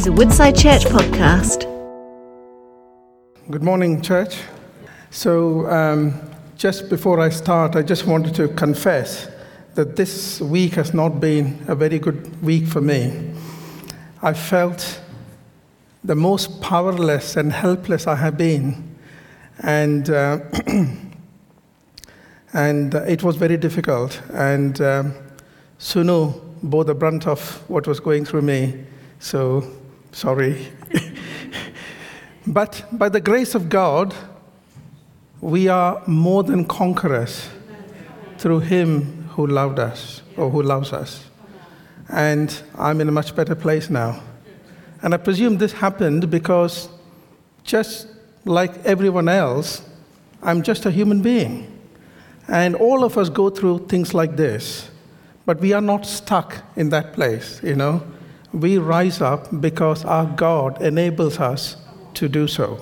is a Woodside Church podcast. Good morning, church. So, just before I start, I just wanted to confess that this week has not been a very good week for me. I felt the most powerless and helpless I have been, and it was very difficult. And Sunu bore the brunt of what was going through me. So, sorry. But by the grace of God, we are more than conquerors through Him who loved us, or who loves us. And I'm in a much better place now. And I presume this happened because, just like everyone else, I'm just a human being. And all of us go through things like this. But we are not stuck in that place, you know. We rise up because our God enables us to do so.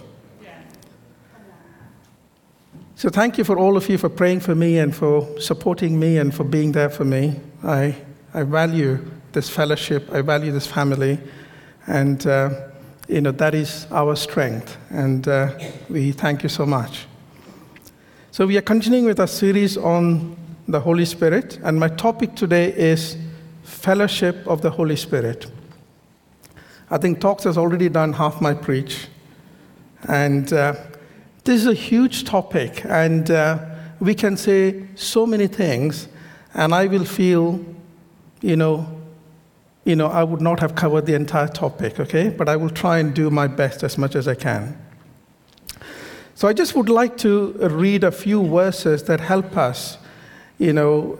So thank you for all of you for praying for me and for supporting me and for being there for me. I value this fellowship. I value this family. And, that is our strength. And we thank you so much. So we are continuing with our series on the Holy Spirit. And my topic today is Fellowship of the Holy Spirit. I think Talks has already done half my preach. And this is a huge topic. And we can say so many things. And I will feel, I would not have covered the entire topic, okay? But I will try and do my best as much as I can. So I just would like to read a few verses that help us, in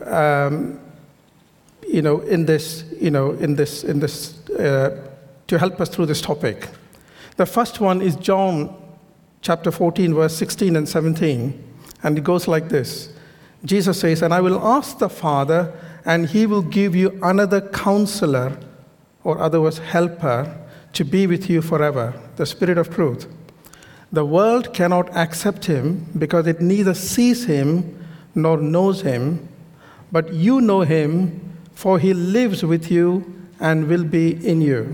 this, to help us through this topic. The first one is John chapter 14, verse 16 and 17. And it goes like this. Jesus says, "And I will ask the Father, and He will give you another counselor," or otherwise helper, "to be with you forever, the Spirit of truth. The world cannot accept Him because it neither sees Him nor knows Him, but you know Him, for He lives with you and will be in you."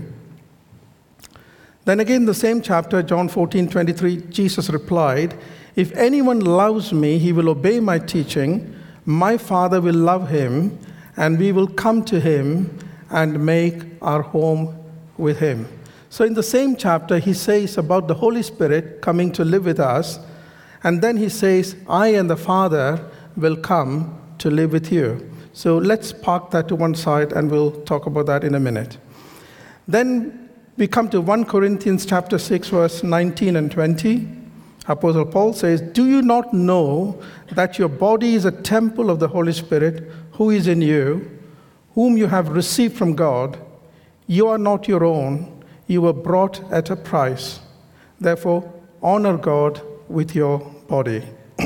Then again, the same chapter, John 14:23, Jesus replied, "If anyone loves me, he will obey my teaching. My Father will love him, and we will come to him and make our home with him." So in the same chapter, he says about the Holy Spirit coming to live with us. And then he says, "I and the Father will come to live with you." So let's park that to one side, and we'll talk about that in a minute. Then we come to 1 Corinthians chapter 6, verse 19 and 20. Apostle Paul says, "Do you not know that your body is a temple of the Holy Spirit who is in you, whom you have received from God? You are not your own. You were bought at a price. Therefore, honor God with your body."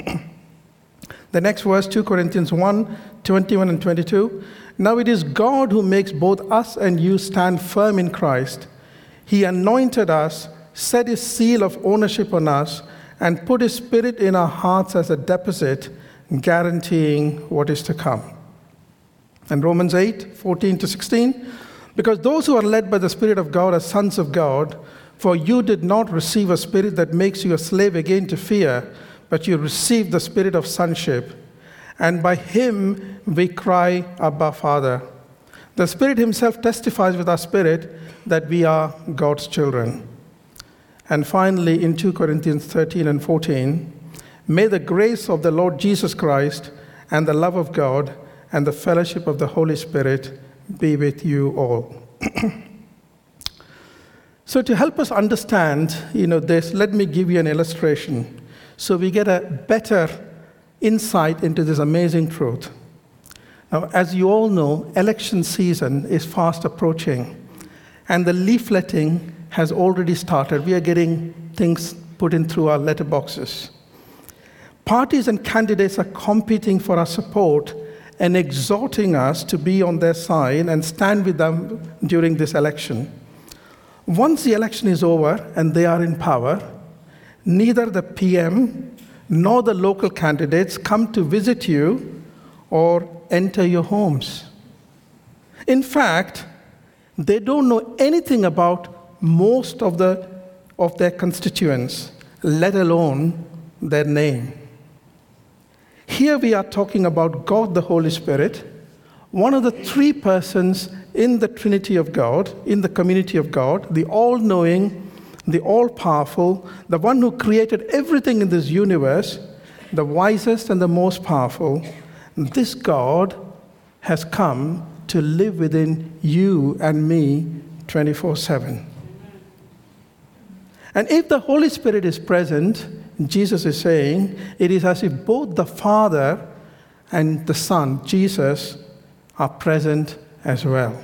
The next verse, 2 Corinthians 1, 21 and 22. "Now it is God who makes both us and you stand firm in Christ. He anointed us, set His seal of ownership on us, and put His Spirit in our hearts as a deposit, guaranteeing what is to come." And Romans 8, 14 to 16. "Because those who are led by the Spirit of God are sons of God. For you did not receive a spirit that makes you a slave again to fear, but you received the Spirit of sonship. And by Him we cry, Abba, Father. The Spirit Himself testifies with our spirit that we are God's children." And finally, in 2 Corinthians 13 and 14, "May the grace of the Lord Jesus Christ and the love of God and the fellowship of the Holy Spirit be with you all." So to help us understand, this, let me give you an illustration so we get a better insight into this amazing truth. Now, as you all know, election season is fast approaching, and the leafleting has already started. We are getting things put in through our letterboxes. Parties and candidates are competing for our support and exhorting us to be on their side and stand with them during this election. Once the election is over and they are in power, neither the PM nor the local candidates come to visit you or enter your homes. In fact, they don't know anything about most of their constituents, let alone their name. Here we are talking about God the Holy Spirit, one of the three persons in the Trinity of God, in the community of God, the all-knowing, the all-powerful, the one who created everything in this universe, the wisest and the most powerful. This God has come to live within you and me 24/7. And if the Holy Spirit is present, Jesus is saying, it is as if both the Father and the Son, Jesus, are present as well.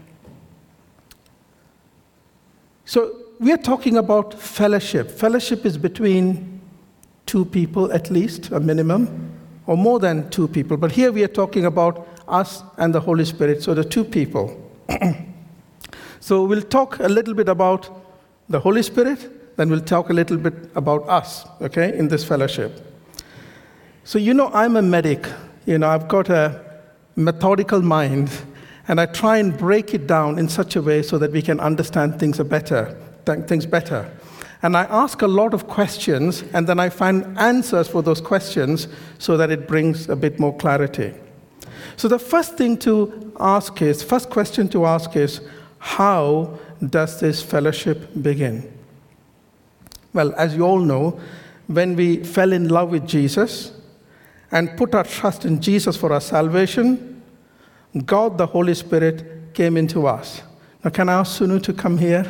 So we are talking about fellowship. Fellowship is between two people at least, a minimum, or more than two people. But here we are talking about us and the Holy Spirit, so the two people. So we'll talk a little bit about the Holy Spirit, then we'll talk a little bit about us, okay, in this fellowship. So I'm a medic. I've got a methodical mind, and I try and break it down in such a way so that we can understand things better. And I ask a lot of questions, and then I find answers for those questions so that it brings a bit more clarity. So the first question to ask is, how does this fellowship begin? Well, as you all know, when we fell in love with Jesus and put our trust in Jesus for our salvation, God the Holy Spirit came into us. Now, can I ask Sunu to come here?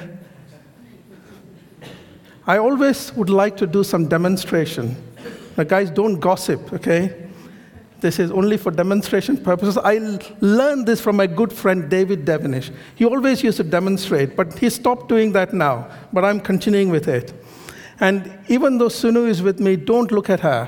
I always would like to do some demonstration. Now, guys, don't gossip, okay? This is only for demonstration purposes. I learned this from my good friend David Devenish. He always used to demonstrate, but he stopped doing that now. But I'm continuing with it. And even though Sunu is with me, don't look at her.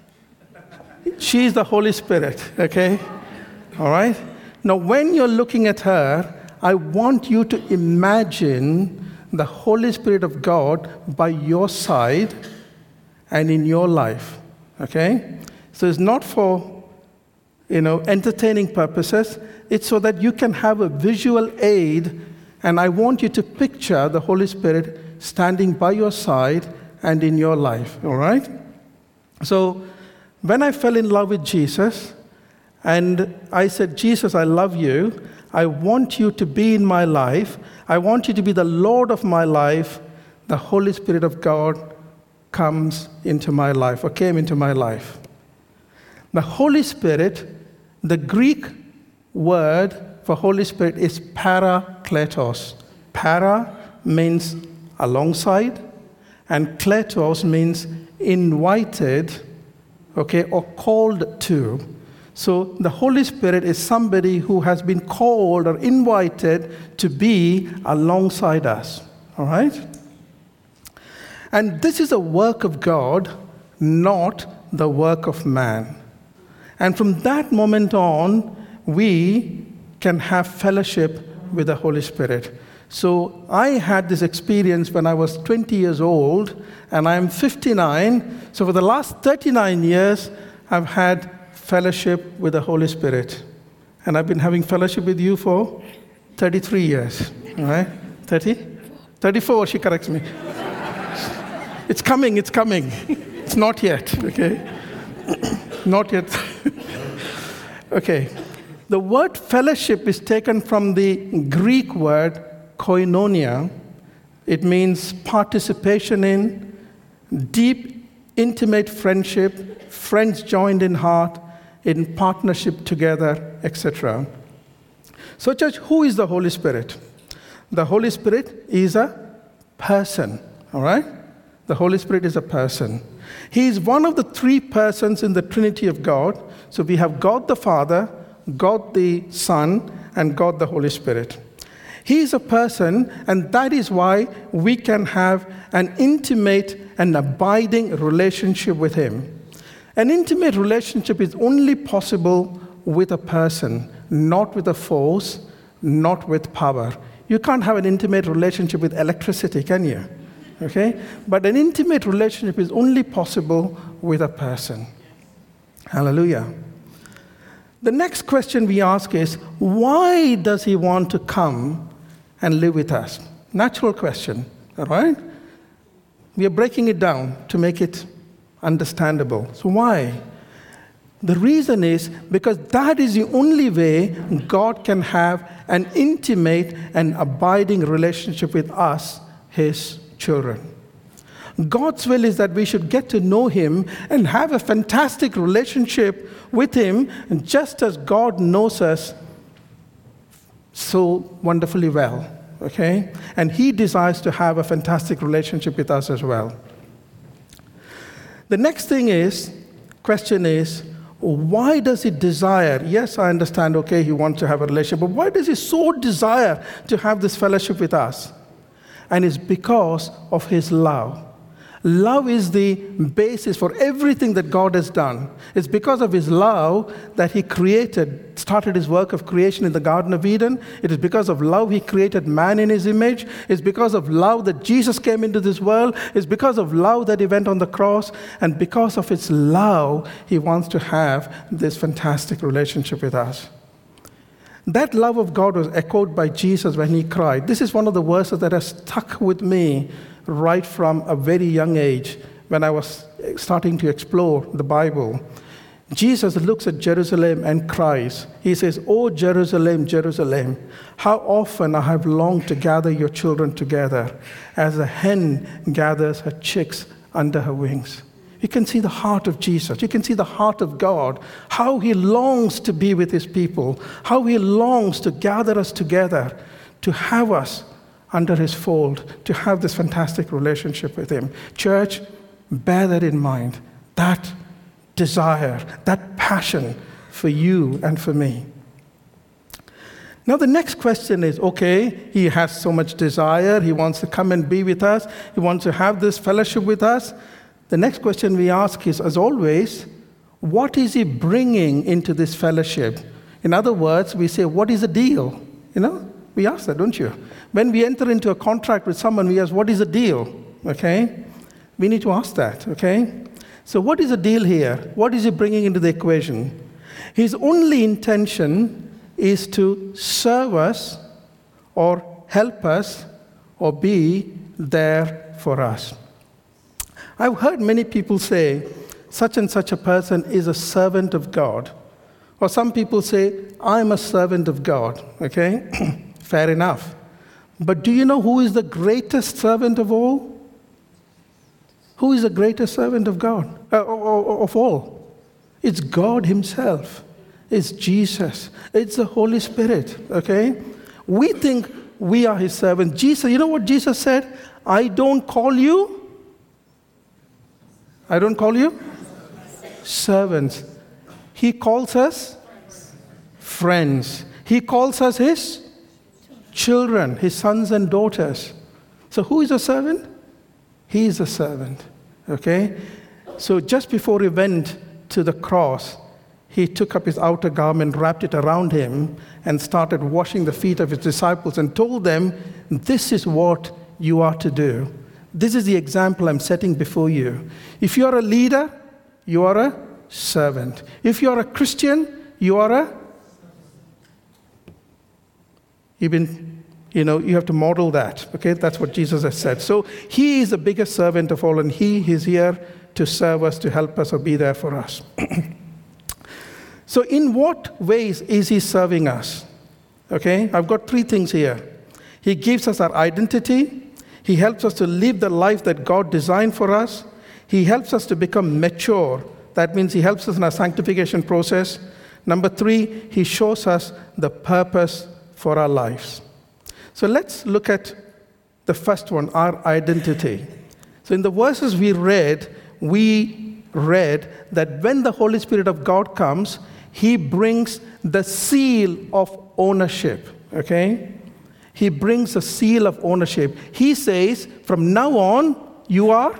She's the Holy Spirit, okay? All right? Now, when you're looking at her, I want you to imagine the Holy Spirit of God by your side and in your life, okay? So it's not for, entertaining purposes. It's so that you can have a visual aid, and I want you to picture the Holy Spirit standing by your side and in your life, all right? So when I fell in love with Jesus, and I said, Jesus, I love you. I want you to be in my life. I want you to be the Lord of my life. The Holy Spirit of God comes into my life, or came into my life. The Holy Spirit, the Greek word for Holy Spirit is parakletos. Para means alongside, and kletos means invited, okay, or called to. So the Holy Spirit is somebody who has been called or invited to be alongside us, all right? And this is a work of God, not the work of man. And from that moment on, we can have fellowship with the Holy Spirit. So I had this experience when I was 20 years old, and I'm 59. So for the last 39 years, I've had fellowship with the Holy Spirit. And I've been having fellowship with you for 33 years. All right? 30? 34, she corrects me. It's coming. It's not yet, okay? Not yet. Okay. The word fellowship is taken from the Greek word koinonia. It means participation in, deep, intimate friendship, friends joined in heart, in partnership together, etc. So, church, who is the Holy Spirit? The Holy Spirit is a person, all right? The Holy Spirit is a person. He is one of the three persons in the Trinity of God. So we have God the Father, God the Son, and God the Holy Spirit. He is a person, and that is why we can have an intimate and abiding relationship with Him. An intimate relationship is only possible with a person, not with a force, not with power. You can't have an intimate relationship with electricity, can you? Okay? But an intimate relationship is only possible with a person. Hallelujah. The next question we ask is, why does He want to come and live with us? Natural question, all right? We are breaking it down to make it understandable. So why? The reason is because that is the only way God can have an intimate and abiding relationship with us, His children. God's will is that we should get to know Him and have a fantastic relationship with Him, just as God knows us so wonderfully well, okay? And He desires to have a fantastic relationship with us as well. The next question is, why does He desire? Yes, I understand, okay, He wants to have a relationship, but why does He so desire to have this fellowship with us? And it's because of His love. Love is the basis for everything that God has done. It's because of His love that He started His work of creation in the Garden of Eden. It is because of love He created man in His image. It's because of love that Jesus came into this world. It's because of love that He went on the cross. And because of His love, He wants to have this fantastic relationship with us. That love of God was echoed by Jesus when He cried. This is one of the verses that has stuck with me right from a very young age when I was starting to explore the Bible. Jesus looks at Jerusalem and cries. He says, "Oh, Jerusalem, Jerusalem, how often I have longed to gather your children together as a hen gathers her chicks under her wings." You can see the heart of Jesus. You can see the heart of God, how He longs to be with His people, how He longs to gather us together, to have us under His fold, to have this fantastic relationship with Him. Church, bear that in mind, that desire, that passion for you and for me. Now the next question is, okay, He has so much desire, He wants to come and be with us, He wants to have this fellowship with us. The next question we ask is, as always, what is He bringing into this fellowship? In other words, we say, what is the deal? We ask that, don't you? When we enter into a contract with someone, we ask, what is the deal? Okay? We need to ask that, okay? So what is the deal here? What is He bringing into the equation? His only intention is to serve us or help us or be there for us. I've heard many people say, such and such a person is a servant of God. Or some people say, I'm a servant of God, okay? Fair enough. But do you know who is the greatest servant of all? Who is the greatest servant of God, of all? It's God Himself. It's Jesus. It's the Holy Spirit, okay? We think we are His servant. Jesus, you know what Jesus said? I don't call you servants. He calls us friends. He calls us His children, His sons and daughters. So who is a servant? He is a servant, okay? So just before He went to the cross, He took up His outer garment, wrapped it around Him, and started washing the feet of His disciples and told them, this is what you are to do. This is the example I'm setting before you. If you are a leader, you are a servant. If you are a Christian, you are you have to model that, okay? That's what Jesus has said. So He is the biggest servant of all, and He is here to serve us, to help us, or be there for us. So in what ways is He serving us? Okay, I've got 3 things here. He gives us our identity. He helps us to live the life that God designed for us. He helps us to become mature. That means He helps us in our sanctification process. Number 3, He shows us the purpose for our lives. So let's look at the first one, our identity. So in the verses we read that when the Holy Spirit of God comes, He brings the seal of ownership, okay? He brings a seal of ownership. He says, from now on, you are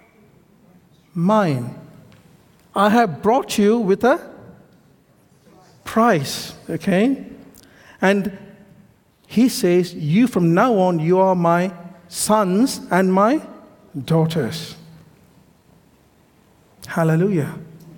mine. I have brought you with a price, okay? And He says, you from now on, you are my sons and my daughters. Hallelujah.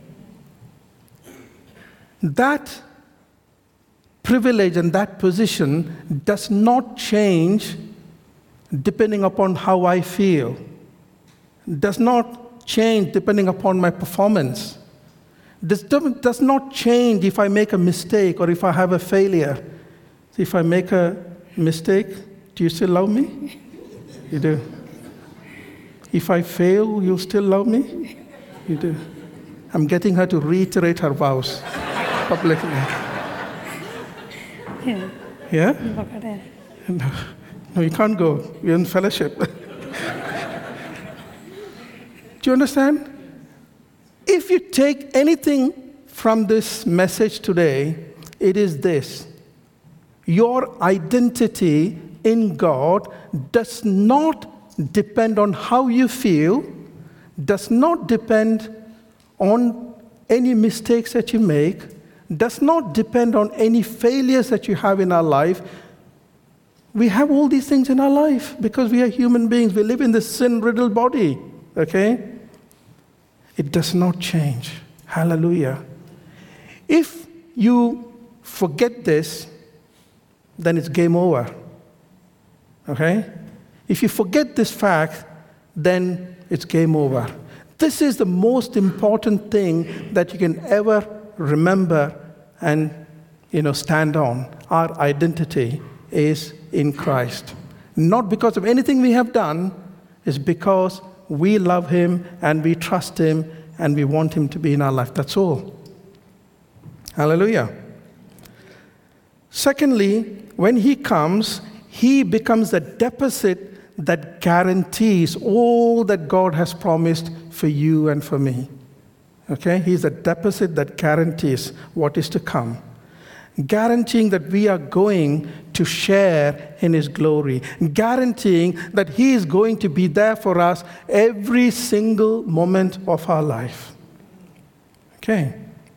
That privilege and that position does not change depending upon how I feel. Does not change depending upon my performance. Does not change if I make a mistake or if I have a failure. If I make a mistake, do you still love me? You do. If I fail, you still love me? You do. I'm getting her to reiterate her vows publicly. Yeah. Yeah? No, you can't go. We're in fellowship. Do you understand? If you take anything from this message today, it is this. Your identity in God does not depend on how you feel, does not depend on any mistakes that you make, does not depend on any failures that you have in our life. We have all these things in our life because we are human beings. We live in this sin-riddled body, okay? It does not change. Hallelujah. If you forget this, then it's game over, okay? If you forget this fact, then it's game over. This is the most important thing that you can ever remember and, stand on. Our identity is in Christ. Not because of anything we have done, it's because we love him and we trust him and we want him to be in our life. That's all. Hallelujah. Secondly, when he comes, he becomes the deposit that guarantees all that God has promised for you and for me. Okay? He's a deposit that guarantees what is to come. Guaranteeing that we are going to share in his glory. Guaranteeing that he is going to be there for us every single moment of our life. Okay.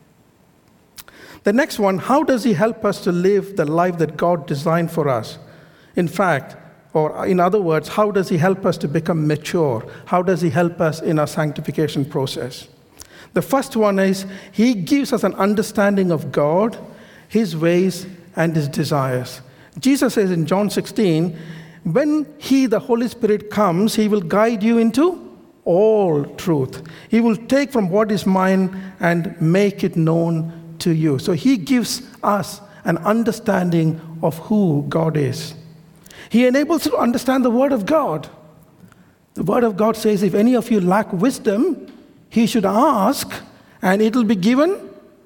The next one, how does he help us to live the life that God designed for us? In fact, or in other words, how does he help us to become mature? How does he help us in our sanctification process? The first one is he gives us an understanding of God, his ways, and his desires. Jesus says in John 16, when he, the Holy Spirit, comes, he will guide you into all truth. He will take from what is mine and make it known to you. So he gives us an understanding of who God is. He enables us to understand the Word of God. The Word of God says, if any of you lack wisdom, he should ask, and it will be given.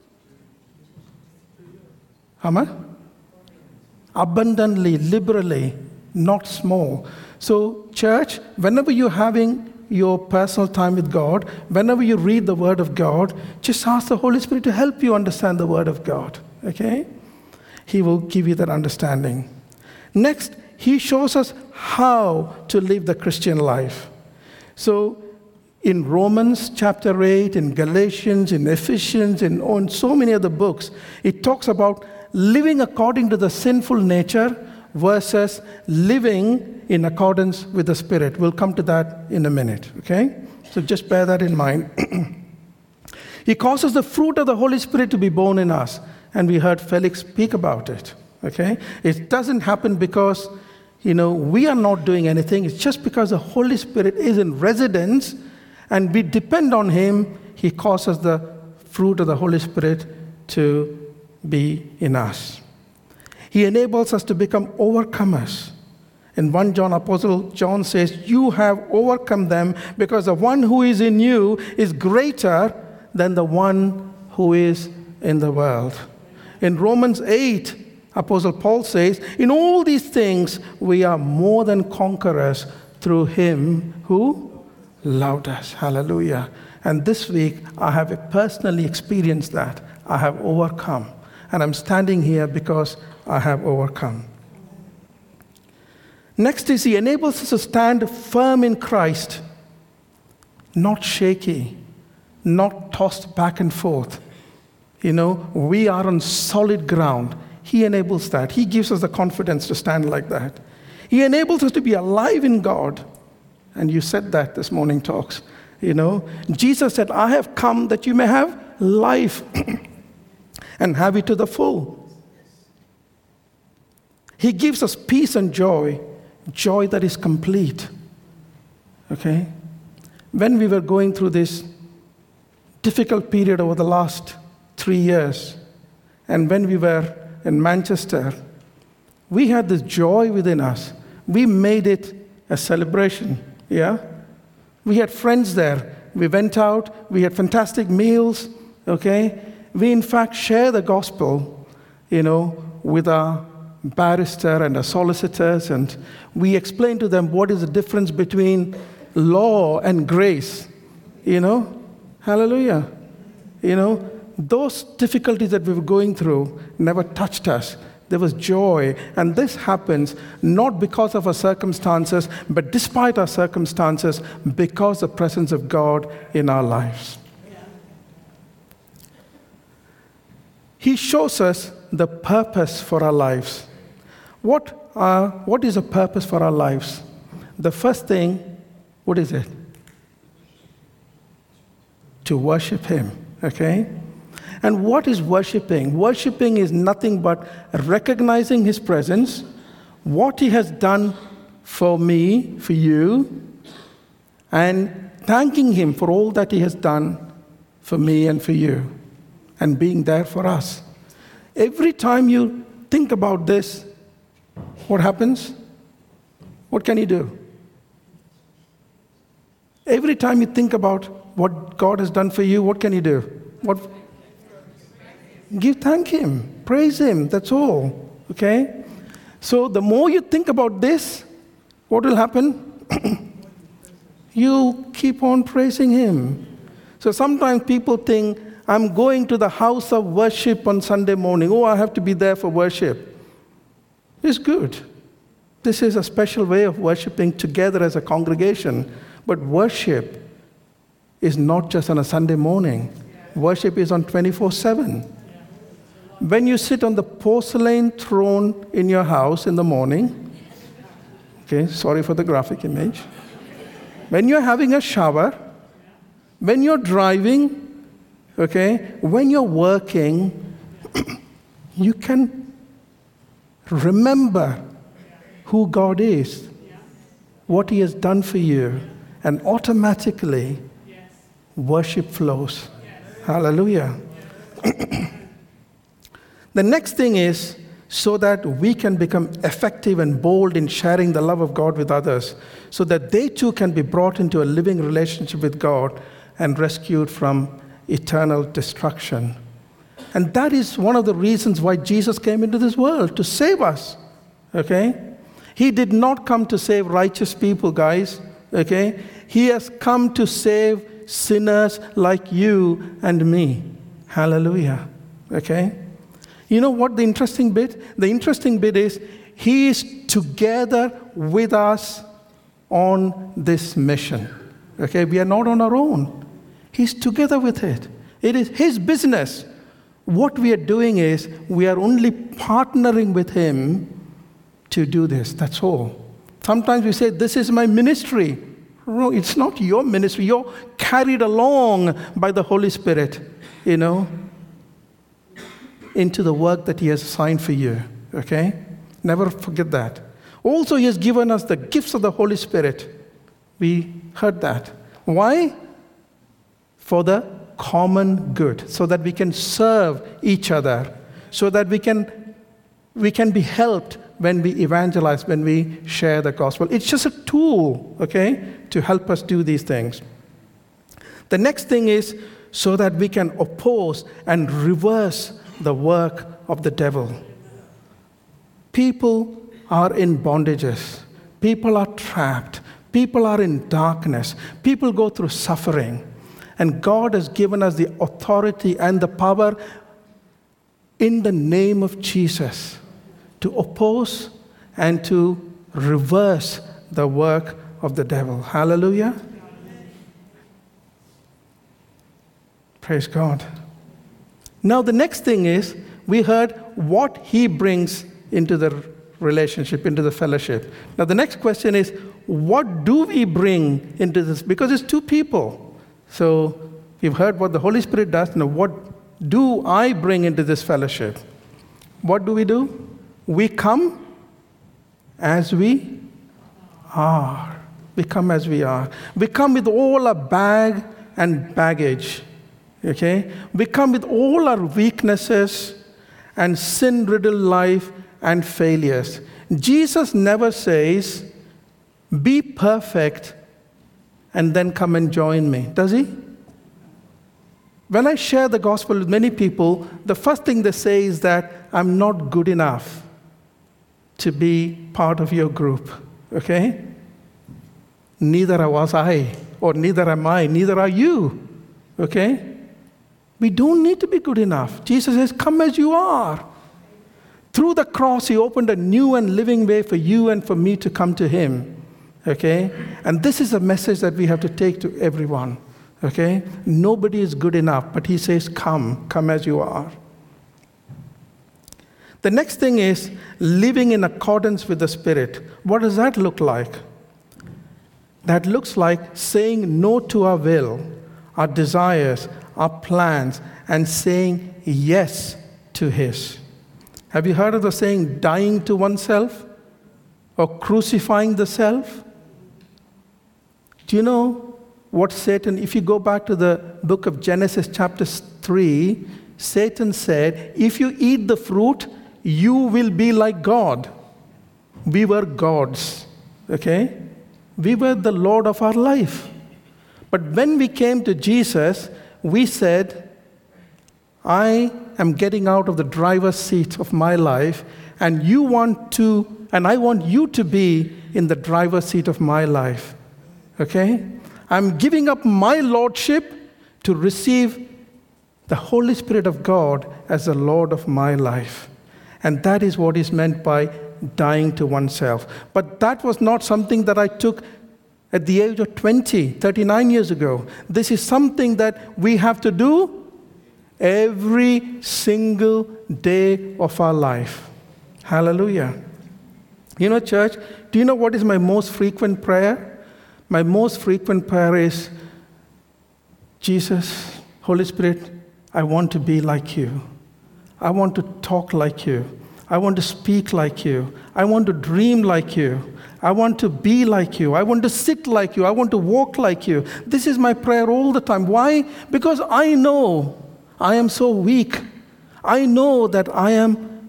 How much? Abundantly, liberally, not small. So, church, whenever you're having your personal time with God, whenever you read the Word of God, just ask the Holy Spirit to help you understand the Word of God. Okay? He will give you that understanding. Next, he shows us how to live the Christian life. So, in Romans chapter 8, in Galatians, in Ephesians, in so many other books, it talks about living according to the sinful nature versus living in accordance with the Spirit. We'll come to that in a minute, okay? So just bear that in mind. He causes the fruit of the Holy Spirit to be born in us, and we heard Felix speak about it, okay? It doesn't happen because, we are not doing anything. It's just because the Holy Spirit is in residence and we depend on him, he causes the fruit of the Holy Spirit to be in us. He enables us to become overcomers. In 1 John, Apostle John says, you have overcome them because the one who is in you is greater than the one who is in the world. In Romans 8, Apostle Paul says, in all these things we are more than conquerors through him who loved us. Hallelujah. And this week I have personally experienced that. I have overcome. And I'm standing here because I have overcome. Next is he enables us to stand firm in Christ, not shaky, not tossed back and forth. We are on solid ground. He enables that. He gives us the confidence to stand like that. He enables us to be alive in God. And you said that this morning talks. Jesus said, I have come that you may have life and have it to the full. He gives us peace and joy joy that is complete. Okay? When we were going through this difficult period over the last 3 years, and when we were in Manchester, we had this joy within us. We made it a celebration, yeah? We had friends there. We went out, we had fantastic meals, okay? We, in fact, share the gospel, with our barrister and our solicitors, and we explain to them what is the difference between law and grace, Hallelujah. Those difficulties that we were going through never touched us. There was joy, and this happens not because of our circumstances, but despite our circumstances, because of the presence of God in our lives. He shows us the purpose for our lives. What is a purpose for our lives? The first thing, what is it? To worship Him, okay? And what is worshiping? Worshiping is nothing but recognizing His presence, what He has done for me, for you, and thanking Him for all that He has done for me and for you, and being there for us. Every time you think about this, what happens? What can you do? Every time you think about what God has done for you, what can you do? Thank Him, praise Him, that's all, okay? So the more you think about this, what will happen? You keep on praising Him. So sometimes people think, I'm going to the house of worship on Sunday morning. Oh, I have to be there for worship. It's good. This is a special way of worshiping together as a congregation. But worship is not just on a Sunday morning. Worship is on 24/7. When you sit on the porcelain throne in your house in the morning, okay, sorry for the graphic image. When you're having a shower, when you're driving, okay, when you're working, you can remember who God is, what He has done for you, and automatically worship flows. Hallelujah. The next thing is so that we can become effective and bold in sharing the love of God with others, so that they too can be brought into a living relationship with God and rescued from eternal destruction. And that is one of the reasons why Jesus came into this world, to save us. Okay? He did not come to save righteous people, guys. Okay? He has come to save sinners like you and me. Hallelujah. Okay? You know what the interesting bit? The interesting bit is He is together with us on this mission. Okay? We are not on our own. He's together with it. It is His business. What we are doing is we are only partnering with Him to do this. That's all. Sometimes we say, this is my ministry. No, it's not your ministry. You're carried along by the Holy Spirit, into the work that He has assigned for you. Okay? Never forget that. Also, He has given us the gifts of the Holy Spirit. We heard that. Why? For the common good, so that we can serve each other, so that we can be helped when we evangelize, when we share the gospel. It's just a tool, okay, to help us do these things. The next thing is so that we can oppose and reverse the work of the devil. People are in bondages. People are trapped. People are in darkness. People go through suffering. And God has given us the authority and the power in the name of Jesus to oppose and to reverse the work of the devil. Hallelujah. Praise God. Now the next thing is, we heard what He brings into the relationship, into the fellowship. Now the next question is, what do we bring into this? Because it's two people. So we've heard what the Holy Spirit does. Now what do I bring into this fellowship? What do? We come as we are. We come as we are. We come with all our bag and baggage. Okay? We come with all our weaknesses and sin-riddled life and failures. Jesus never says, be perfect and then come and join me. Does he? When I share the gospel with many people, the first thing they say is that I'm not good enough to be part of your group. Okay? Neither was I, or neither am I, neither are you. Okay? We don't need to be good enough. Jesus says, come as you are. Through the cross, he opened a new and living way for you and for me to come to him. Okay? And this is a message that we have to take to everyone. Okay? Nobody is good enough, but he says, come as you are. The next thing is living in accordance with the Spirit. What does that look like? That looks like saying no to our will, our desires, our plans, and saying yes to his. Have you heard of the saying, dying to oneself or crucifying the self? Do you know what Satan, if you go back to the book of Genesis chapter 3, Satan said, if you eat the fruit, you will be like God. We were gods, okay? We were the Lord of our life. But when we came to Jesus, we said, I am getting out of the driver's seat of my life, and I want you to be in the driver's seat of my life. Okay? I'm giving up my lordship to receive the Holy Spirit of God as the Lord of my life. And that is what is meant by dying to oneself. But that was not something that I took at the age of 39 years ago. This is something that we have to do every single day of our life. Hallelujah. You know, church, do you know what is my most frequent prayer? My most frequent prayer is, Jesus, Holy Spirit, I want to be like you. I want to talk like you. I want to speak like you. I want to dream like you. I want to be like you. I want to sit like you. I want to walk like you. This is my prayer all the time. Why? Because I know I am so weak. I know that I am,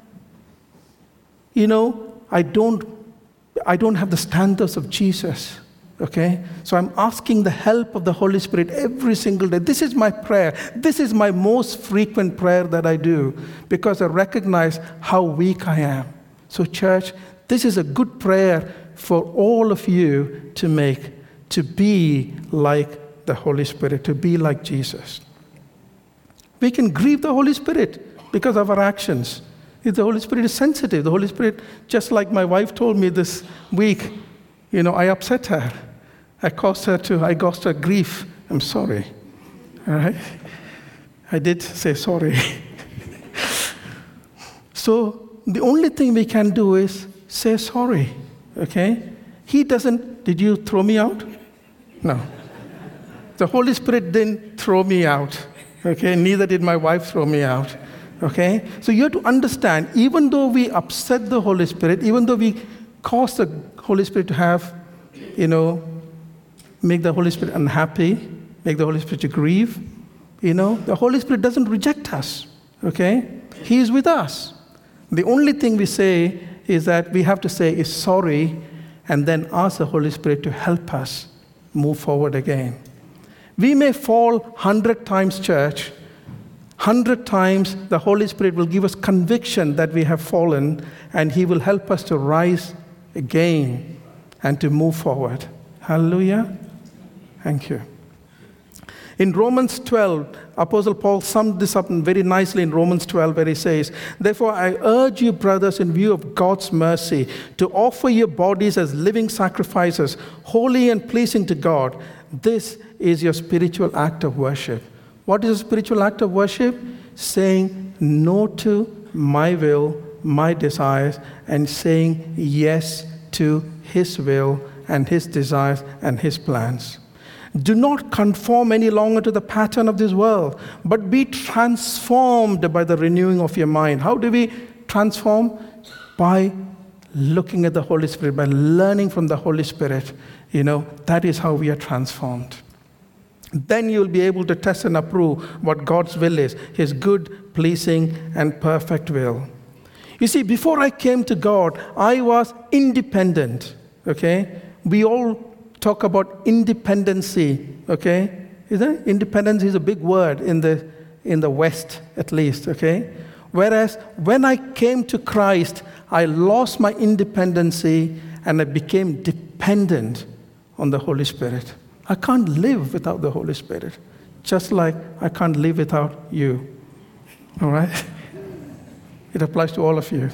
I don't have the standards of Jesus. Okay? So I'm asking the help of the Holy Spirit every single day. This is my prayer. This is my most frequent prayer that I do because I recognize how weak I am. So church, this is a good prayer for all of you to make, to be like the Holy Spirit, to be like Jesus. We can grieve the Holy Spirit because of our actions. If the Holy Spirit is sensitive, the Holy Spirit, just like my wife told me this week, I upset her. I caused her grief. I'm sorry. All right? I did say sorry. So the only thing we can do is say sorry. Okay? Did you throw me out? No. The Holy Spirit didn't throw me out. Okay? Neither did my wife throw me out. Okay? So you have to understand, even though we upset the Holy Spirit, even though we cause the Holy Spirit to have, make the Holy Spirit unhappy, make the Holy Spirit to grieve, the Holy Spirit doesn't reject us. Okay? He is with us. The only thing we say is that we have to say is sorry and then ask the Holy Spirit to help us move forward again. We may fall 100 times, church. 100 times the Holy Spirit will give us conviction that we have fallen, and he will help us to rise again and to move forward. Hallelujah. Thank you. In Romans 12, Apostle Paul summed this up very nicely in Romans 12, where he says, therefore I urge you, brothers, in view of God's mercy, to offer your bodies as living sacrifices, holy and pleasing to God. This is your spiritual act of worship. What is a spiritual act of worship? Saying no to my will, my desires, and saying yes to his will and his desires and his plans. Do not conform any longer to the pattern of this world, but be transformed by the renewing of your mind. How do we transform? By looking at the Holy Spirit, by learning from the Holy Spirit, that is how we are transformed. Then you'll be able to test and approve what God's will is, His good, pleasing, and perfect will. You see, before I came to God, I was independent, okay? We all talk about independency, okay? Isn't it? Independence is a big word in the West, at least, okay? Whereas when I came to Christ, I lost my independency and I became dependent on the Holy Spirit. I can't live without the Holy Spirit, just like I can't live without you. All right? It applies to all of you.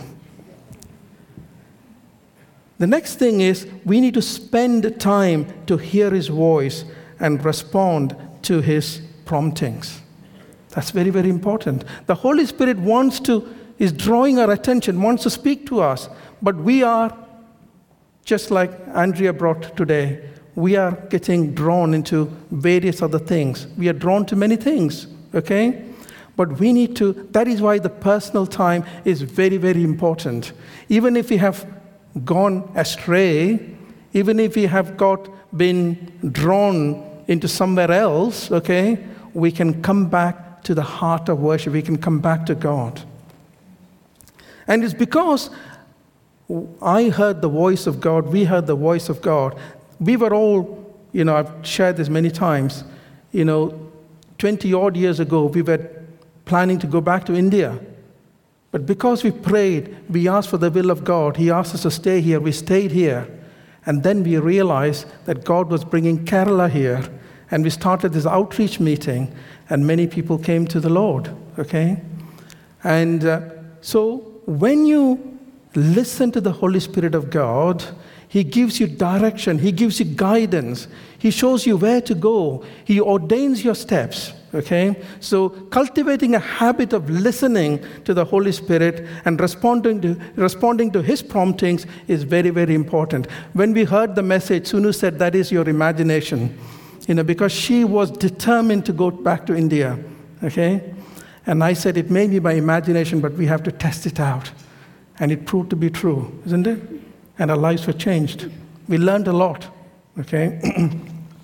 The next thing is we need to spend time to hear His voice and respond to His promptings. That's very, very important. The Holy Spirit is drawing our attention, wants to speak to us, but we are, just like Andrea brought today, we are getting drawn into various other things. We are drawn to many things, okay? But we need to, that is why the personal time is very, very important. Even if we have gone astray, even if we have been drawn into somewhere else, okay, we can come back to the heart of worship. We can come back to God. And it's because I heard the voice of God, we heard the voice of God. We were all, I've shared this many times, 20 odd years ago, we were planning to go back to India. But because we prayed, we asked for the will of God. He asked us to stay here. We stayed here. And then we realized that God was bringing Kerala here. And we started this outreach meeting, and many people came to the Lord, okay? And so when you listen to the Holy Spirit of God, He gives you direction. He gives you guidance. He shows you where to go. He ordains your steps, okay? So cultivating a habit of listening to the Holy Spirit and responding to His promptings is very, very important. When we heard the message, Sunu said, that is your imagination, because she was determined to go back to India, okay? And I said, it may be my imagination, but we have to test it out. And it proved to be true, isn't it? And our lives were changed. We learned a lot, okay?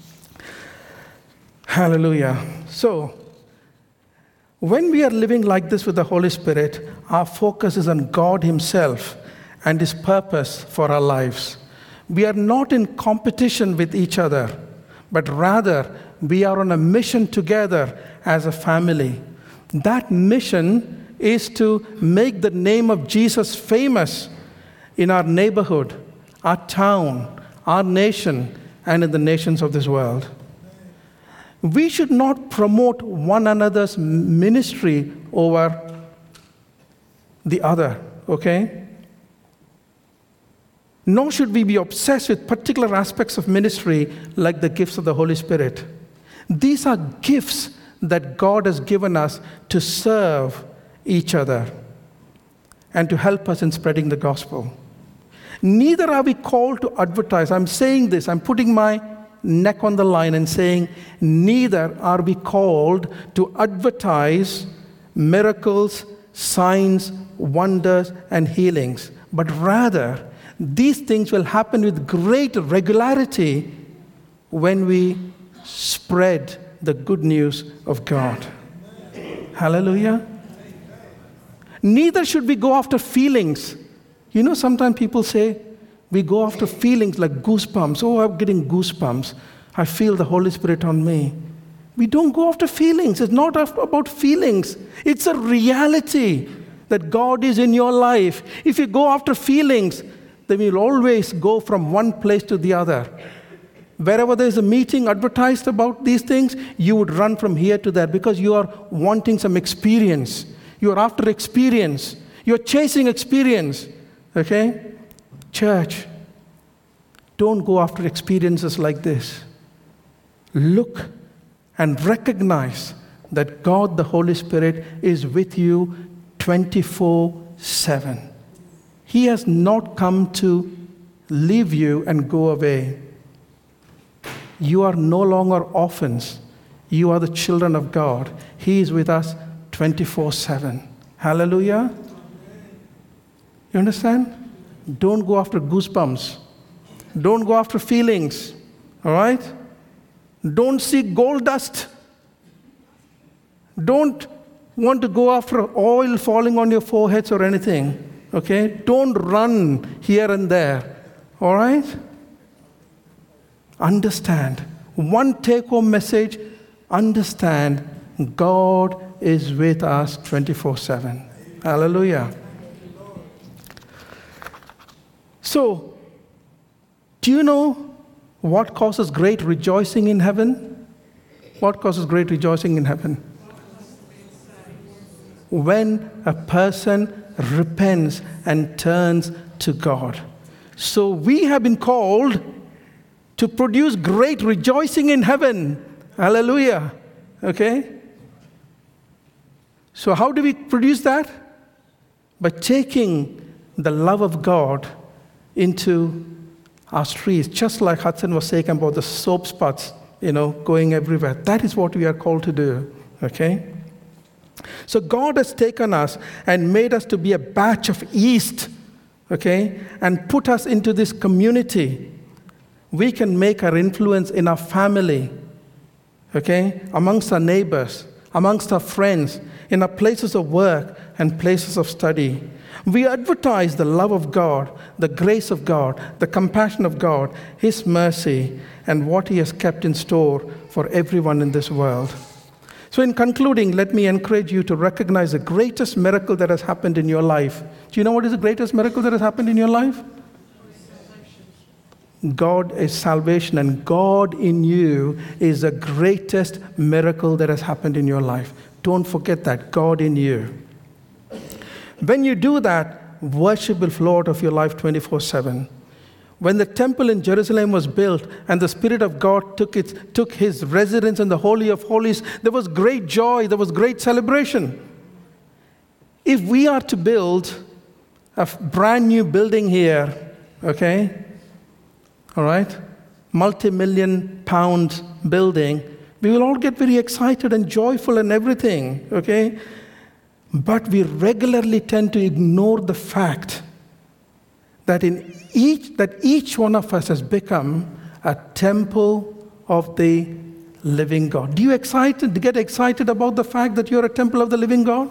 Hallelujah. So, when we are living like this with the Holy Spirit, our focus is on God Himself and His purpose for our lives. We are not in competition with each other, but rather we are on a mission together as a family. That mission is to make the name of Jesus famous in our neighborhood, our town, our nation, and in the nations of this world. We should not promote one another's ministry over the other, okay? Nor should we be obsessed with particular aspects of ministry like the gifts of the Holy Spirit. These are gifts that God has given us to serve each other and to help us in spreading the gospel. Neither are we called to advertise. I'm saying this, I'm putting my neck on the line and saying, neither are we called to advertise miracles, signs, wonders, and healings, but rather, these things will happen with great regularity when we spread the good news of God. Hallelujah. Neither should we go after feelings. Sometimes people say, we go after feelings like goosebumps. Oh, I'm getting goosebumps. I feel the Holy Spirit on me. We don't go after feelings. It's not about feelings. It's a reality that God is in your life. If you go after feelings, then you'll always go from one place to the other. Wherever there's a meeting advertised about these things, you would run from here to there because you are wanting some experience. You are after experience. You're chasing experience. Okay? Church, don't go after experiences like this. Look and recognize that God, the Holy Spirit, is with you 24/7. He has not come to leave you and go away. You are no longer orphans. You are the children of God. He is with us 24/7. Hallelujah. You understand? Don't go after goosebumps. Don't go after feelings. All right? Don't seek gold dust. Don't want to go after oil falling on your foreheads or anything. Okay? Don't run here and there. All right? Understand. One take-home message, understand God is with us 24/7. Hallelujah. So, do you know what causes great rejoicing in heaven? What causes great rejoicing in heaven? When a person repents and turns to God. So we have been called to produce great rejoicing in heaven. Hallelujah. Okay? So how do we produce that? By taking the love of God into our streets, just like Hudson was saying about the soap spots, going everywhere. That is what we are called to do. Okay? So God has taken us and made us to be a batch of yeast, okay, and put us into this community. We can make our influence in our family, okay, amongst our neighbors, amongst our friends, in our places of work and places of study. We advertise the love of God, the grace of God, the compassion of God, His mercy, and what He has kept in store for everyone in this world. So in concluding, let me encourage you to recognize the greatest miracle that has happened in your life. Do you know what is the greatest miracle that has happened in your life? God is salvation, and God in you is the greatest miracle that has happened in your life. Don't forget that, God in you. When you do that, worship will flow out of your life 24/7. When the temple in Jerusalem was built and the Spirit of God took His residence in the Holy of Holies, there was great joy, there was great celebration. If we are to build a brand new building here, okay, all right, multi-million-pound building, we will all get very excited and joyful and everything, okay? But we regularly tend to ignore the fact that each one of us has become a temple of the living God. Do you get excited about the fact that you're a temple of the living God?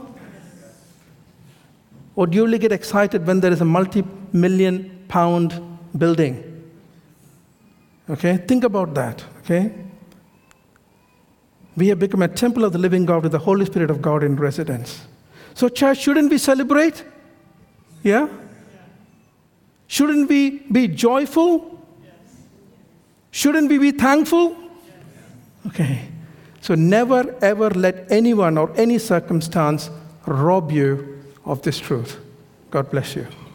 Or do you only get excited when there is a multi-million-pound building? Okay, think about that, okay? We have become a temple of the living God with the Holy Spirit of God in residence. So church, shouldn't we celebrate? Yeah? Shouldn't we be joyful? Shouldn't we be thankful? Okay. So never ever let anyone or any circumstance rob you of this truth. God bless you.